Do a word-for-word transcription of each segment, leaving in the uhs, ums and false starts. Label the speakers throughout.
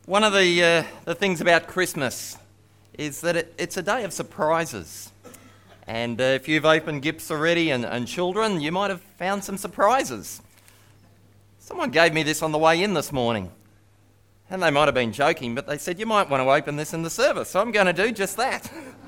Speaker 1: One of the uh, the things about Christmas is that it, it's a day of surprises. And uh, if you've opened gifts already and, and children, you might have found some surprises. Someone gave me this on the way in this morning. And they might have been joking, but they said, you might want to open this in the service. So I'm going to do just that.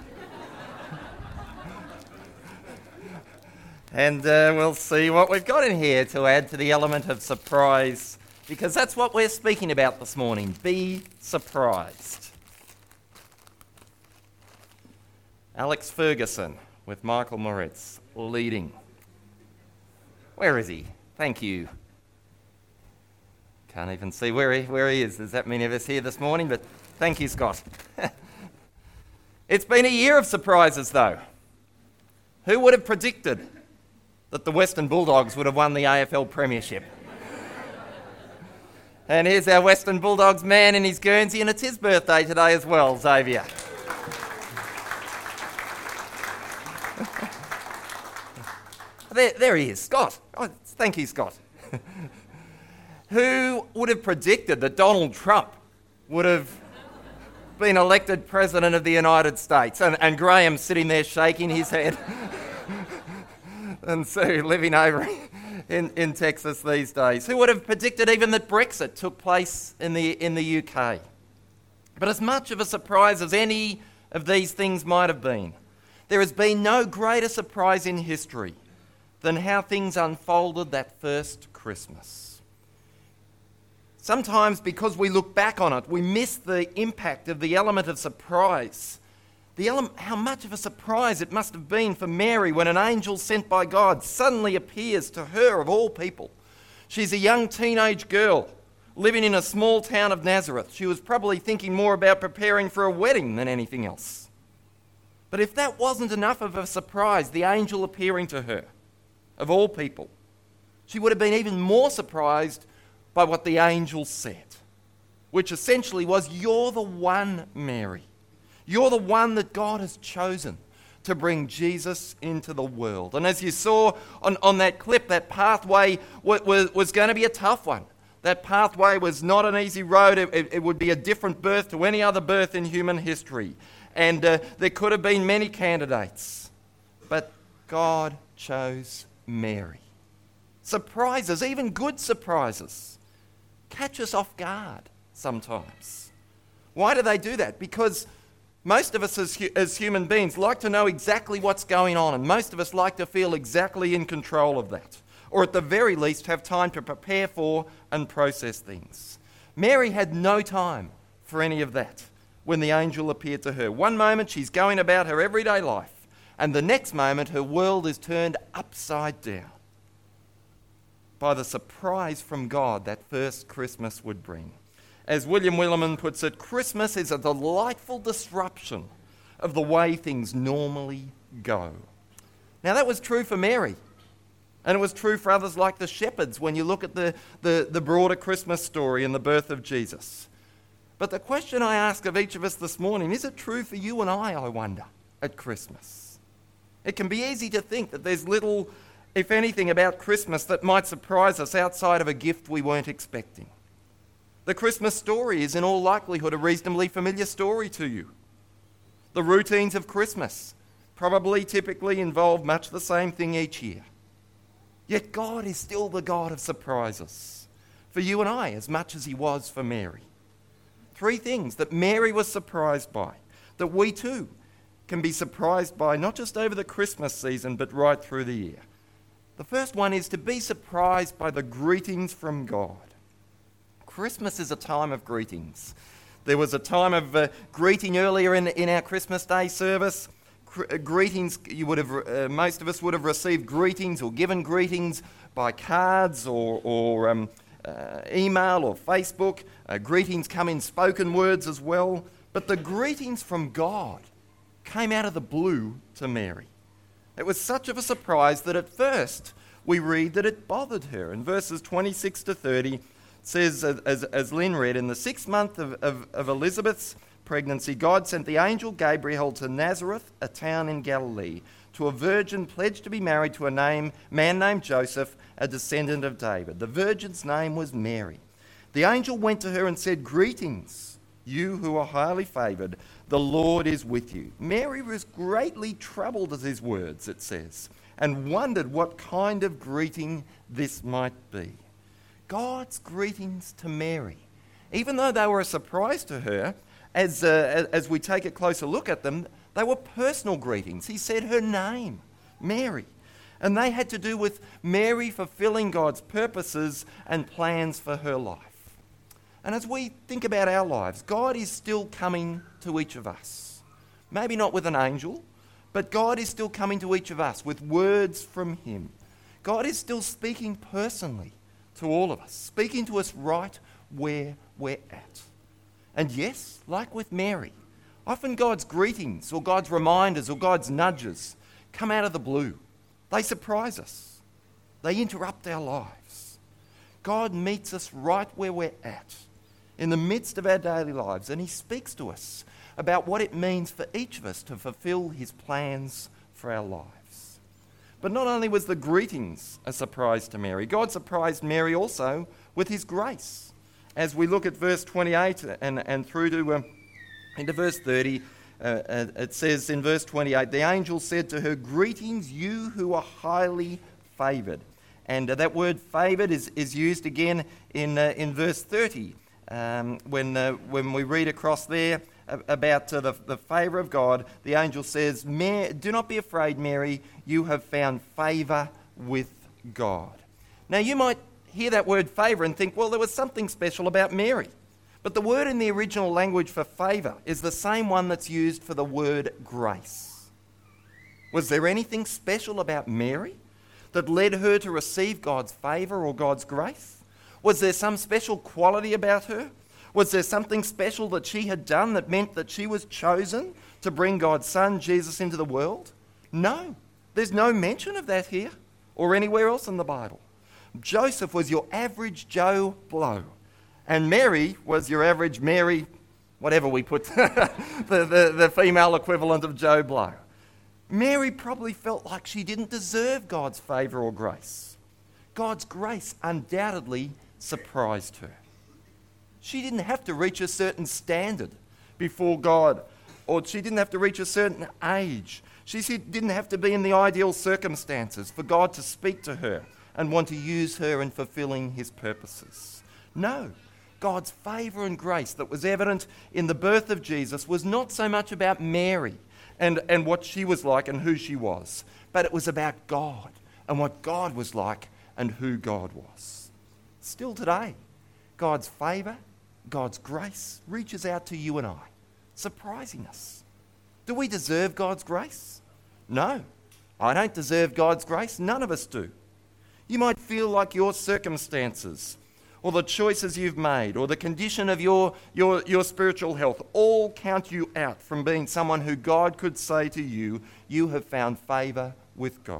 Speaker 1: And uh, we'll see what we've got in here to add to the element of surprise, because that's what we're speaking about this morning. Be surprised. Alex Ferguson with Michael Moritz leading. Where is he? Thank you. Can't even see where he, where he is. There's that many of us here this morning, but thank you, Scott. It's been a year of surprises, though. Who would have predicted that the Western Bulldogs would have won the A F L Premiership? And here's our Western Bulldogs man in his Guernsey, and it's his birthday today as well, Xavier. there, there he is, Scott. Oh, thank you, Scott. Who would have predicted that Donald Trump would have been elected President of the United States? And, and Graham sitting there shaking his head. And Sue living over in, in Texas these days. Who would have predicted even that Brexit took place in the, in the U K? But as much of a surprise as any of these things might have been, there has been no greater surprise in history than how things unfolded that first Christmas. Sometimes because we look back on it, we miss the impact of the element of surprise. The element, how much of a surprise it must have been for Mary when an angel sent by God suddenly appears to her of all people. She's a young teenage girl living in a small town of Nazareth. She was probably thinking more about preparing for a wedding than anything else. But if that wasn't enough of a surprise, the angel appearing to her of all people, she would have been even more surprised by what the angel said, which essentially was, you're the one, Mary. You're the one that God has chosen to bring Jesus into the world. And as you saw on, on that clip, that pathway was, was going to be a tough one. That pathway was not an easy road. It, it, it would be a different birth to any other birth in human history. And uh, there could have been many candidates. But God chose Mary. Surprises, even good surprises, catch us off guard sometimes. Why do they do that? Because most of us as, as human beings like to know exactly what's going on, and most of us like to feel exactly in control of that, or at the very least have time to prepare for and process things. Mary had no time for any of that when the angel appeared to her. One moment she's going about her everyday life, and the next moment her world is turned upside down by the surprise from God that first Christmas would bring. As William Willimon puts it, Christmas is a delightful disruption of the way things normally go. Now that was true for Mary, and it was true for others like the shepherds when you look at the, the, the broader Christmas story and the birth of Jesus. But the question I ask of each of us this morning, is it true for you and I, I wonder, at Christmas? It can be easy to think that there's little, if anything, about Christmas that might surprise us outside of a gift we weren't expecting. The Christmas story is in all likelihood a reasonably familiar story to you. The routines of Christmas probably typically involve much the same thing each year. Yet God is still the God of surprises for you and I as much as he was for Mary. Three things that Mary was surprised by, that we too can be surprised by, not just over the Christmas season, but right through the year. The first one is to be surprised by the greetings from God. Christmas is a time of greetings. There was a time of uh, greeting earlier in, in our Christmas Day service. Cr- uh, greetings, you would have, uh, most of us would have received greetings or given greetings by cards or, or um, uh, email or Facebook. Uh, greetings come in spoken words as well. But the greetings from God came out of the blue to Mary. It was such of a surprise that at first we read that it bothered her. In verses twenty-six to thirty, says, as, as Lynn read, in the sixth month of, of, of Elizabeth's pregnancy, God sent the angel Gabriel to Nazareth, a town in Galilee, to a virgin pledged to be married to a name, man named Joseph, a descendant of David. The virgin's name was Mary. The angel went to her and said, "Greetings, you who are highly favoured. The Lord is with you." Mary was greatly troubled at his words, it says, and wondered what kind of greeting this might be. God's greetings to Mary, even though they were a surprise to her, as, uh, as we take a closer look at them, they were personal greetings. He said her name, Mary, and they had to do with Mary fulfilling God's purposes and plans for her life. And as we think about our lives, God is still coming to each of us. Maybe not with an angel, but God is still coming to each of us with words from him. God is still speaking personally to all of us, speaking to us right where we're at. And yes, like with Mary, often God's greetings or God's reminders or God's nudges come out of the blue. They surprise us. They interrupt our lives. God meets us right where we're at, in the midst of our daily lives, and he speaks to us about what it means for each of us to fulfill his plans for our lives. But not only was the greetings a surprise to Mary, God surprised Mary also with his grace. As we look at verse twenty-eight and, and through to uh, into verse thirty, uh, uh, it says in verse twenty-eight, the angel said to her, "Greetings, you who are highly favoured." And uh, that word favoured is, is used again in, uh, in verse thirty. Um, when uh, when we read across there about uh, the, the favour of God, the angel says, "Do not be afraid, Mary, you have found favour with God." Now you might hear that word favour and think, well, there was something special about Mary. But the word in the original language for favour is the same one that's used for the word grace. Was there anything special about Mary that led her to receive God's favour or God's grace? Was there some special quality about her? Was there something special that she had done that meant that she was chosen to bring God's Son, Jesus, into the world? No, there's no mention of that here or anywhere else in the Bible. Joseph was your average Joe Blow, and Mary was your average Mary, whatever we put, the, the, the female equivalent of Joe Blow. Mary probably felt like she didn't deserve God's favour or grace. God's grace undoubtedly surprised her. She didn't have to reach a certain standard before God, or she didn't have to reach a certain age. She didn't have to be in the ideal circumstances for God to speak to her and want to use her in fulfilling his purposes. No, God's favour and grace that was evident in the birth of Jesus was not so much about Mary and, and what she was like and who she was, but it was about God and what God was like and who God was. Still today, God's favour, God's grace reaches out to you and I, surprising us. Do we deserve God's grace? No, I don't deserve God's grace. None of us do. You might feel like your circumstances or the choices you've made or the condition of your, your, your spiritual health all count you out from being someone who God could say to you, you have found favour with God.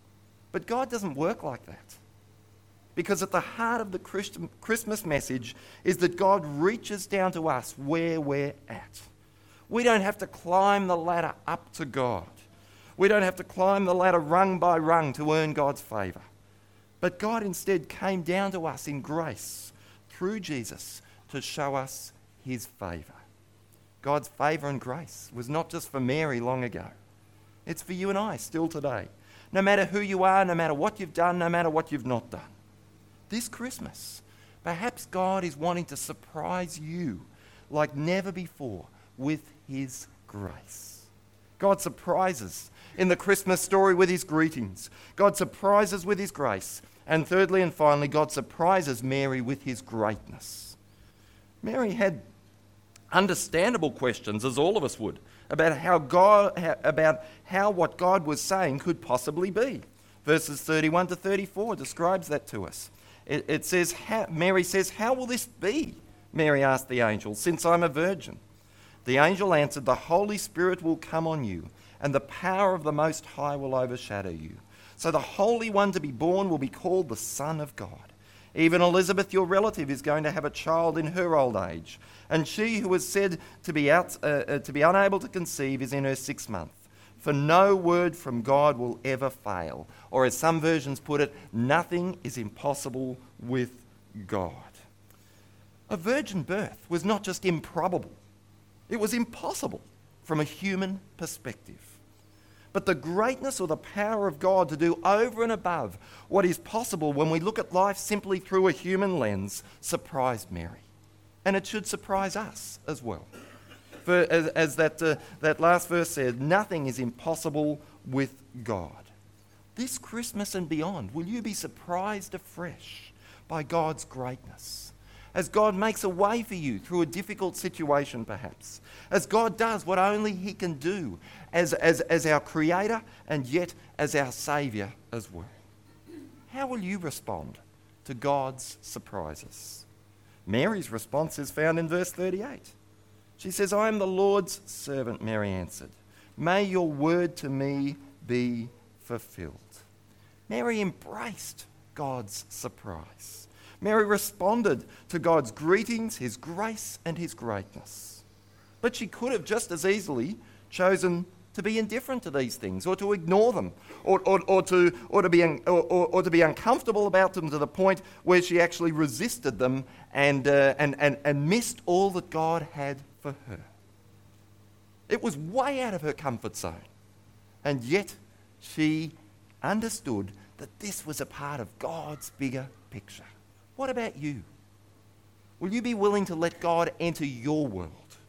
Speaker 1: But God doesn't work like that. Because at the heart of the Christmas message is that God reaches down to us where we're at. We don't have to climb the ladder up to God. We don't have to climb the ladder rung by rung to earn God's favour. But God instead came down to us in grace through Jesus to show us his favour. God's favour and grace was not just for Mary long ago. It's for you and I still today. No matter who you are, no matter what you've done, no matter what you've not done. This Christmas, perhaps God is wanting to surprise you like never before with his grace. God surprises in the Christmas story with his greetings. God surprises with his grace. And thirdly and finally, God surprises Mary with his greatness. Mary had understandable questions, as all of us would, about how God, about how what God was saying could possibly be. Verses thirty-one to thirty-four describes that to us. It, it says, how, Mary says, "How will this be?" Mary asked the angel, "since I'm a virgin." The angel answered, "The Holy Spirit will come on you, and the power of the Most High will overshadow you. So the Holy One to be born will be called the Son of God. Even Elizabeth, your relative, is going to have a child in her old age, and she who was said to be out, uh, uh, to be unable to conceive is in her sixth month. For no word from God will ever fail." Or as some versions put it, nothing is impossible with God. A virgin birth was not just improbable, it was impossible from a human perspective. But the greatness or the power of God to do over and above what is possible when we look at life simply through a human lens surprised Mary. And it should surprise us as well. For as, as that, uh, that last verse said, nothing is impossible with God. This Christmas and beyond, will you be surprised afresh by God's greatness? As God makes a way for you through a difficult situation perhaps. As God does what only He can do as, as, as our Creator and yet as our Saviour as well. How will you respond to God's surprises? Mary's response is found in verse thirty-eight. She says, I am the Lord's servant, Mary answered. May your word to me be fulfilled. Mary embraced God's surprise. Mary responded to God's greetings, His grace and His greatness. But she could have just as easily chosen to be indifferent to these things or to ignore them or, or, or, to, or, to, be un, or, or, or to be uncomfortable about them to the point where she actually resisted them and, uh, and, and, and missed all that God had for her. It was way out of her comfort zone. And yet she understood that this was a part of God's bigger picture. What about you? Will you be willing to let God enter your world?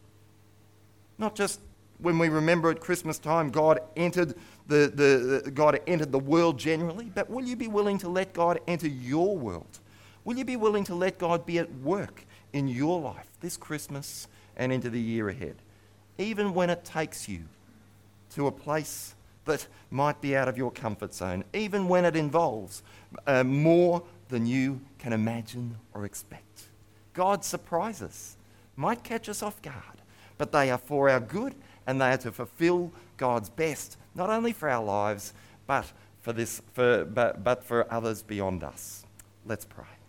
Speaker 1: Not just when we remember at Christmas time God entered the, the, the God entered the world generally, but will you be willing to let God enter your world? Will you be willing to let God be at work in your life this Christmas and into the year ahead, even when it takes you to a place that might be out of your comfort zone, even when it involves uh, more than you can imagine or expect? God's surprises might catch us off guard, but they are for our good and they are to fulfill God's best, not only for our lives, but for this, for, but, but for others beyond us. Let's pray.